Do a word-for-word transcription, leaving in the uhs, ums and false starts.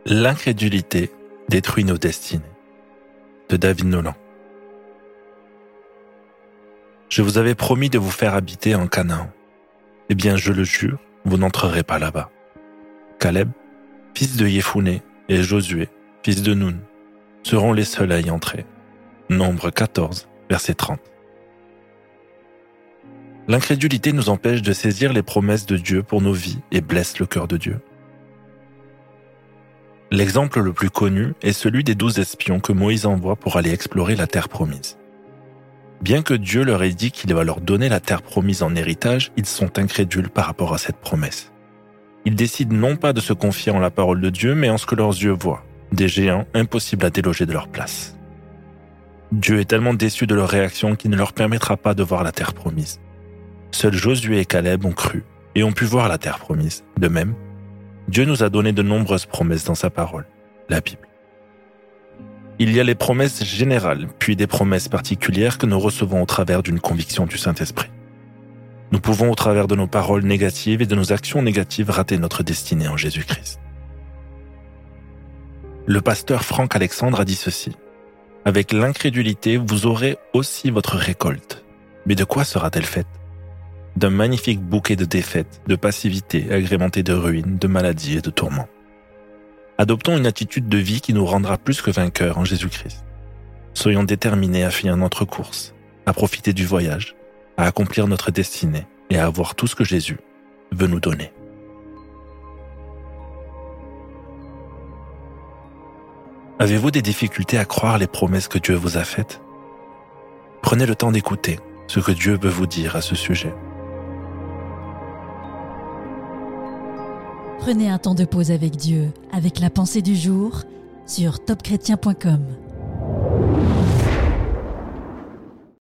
L'incrédulité détruit nos destinées. De David Nolan. Je vous avais promis de vous faire habiter en Canaan. Eh bien, je le jure, vous n'entrerez pas là-bas. Caleb, fils de Yéphouné, et Josué, fils de Nun, seront les seuls à y entrer. Nombre quatorze, verset trente. L'incrédulité nous empêche de saisir les promesses de Dieu pour nos vies et blesse le cœur de Dieu. L'exemple le plus connu est celui des douze espions que Moïse envoie pour aller explorer la terre promise. Bien que Dieu leur ait dit qu'il va leur donner la terre promise en héritage, ils sont incrédules par rapport à cette promesse. Ils décident non pas de se confier en la parole de Dieu, mais en ce que leurs yeux voient, des géants impossibles à déloger de leur place. Dieu est tellement déçu de leur réaction qu'il ne leur permettra pas de voir la terre promise. Seuls Josué et Caleb ont cru et ont pu voir la terre promise. De même, Dieu nous a donné de nombreuses promesses dans sa parole, la Bible. Il y a les promesses générales, puis des promesses particulières que nous recevons au travers d'une conviction du Saint-Esprit. Nous pouvons, au travers de nos paroles négatives et de nos actions négatives, rater notre destinée en Jésus-Christ. Le pasteur Franck Alexandre a dit ceci. « Avec l'incrédulité, vous aurez aussi votre récolte. Mais de quoi sera-t-elle faite ? D'un magnifique bouquet de défaites, de passivité, agrémenté de ruines, de maladies et de tourments. Adoptons une attitude de vie qui nous rendra plus que vainqueurs en Jésus-Christ. Soyons déterminés à finir notre course, à profiter du voyage, à accomplir notre destinée et à avoir tout ce que Jésus veut nous donner. Avez-vous des difficultés à croire les promesses que Dieu vous a faites ? Prenez le temps d'écouter ce que Dieu veut vous dire à ce sujet. Prenez un temps de pause avec Dieu, avec la pensée du jour, sur top chrétien point com.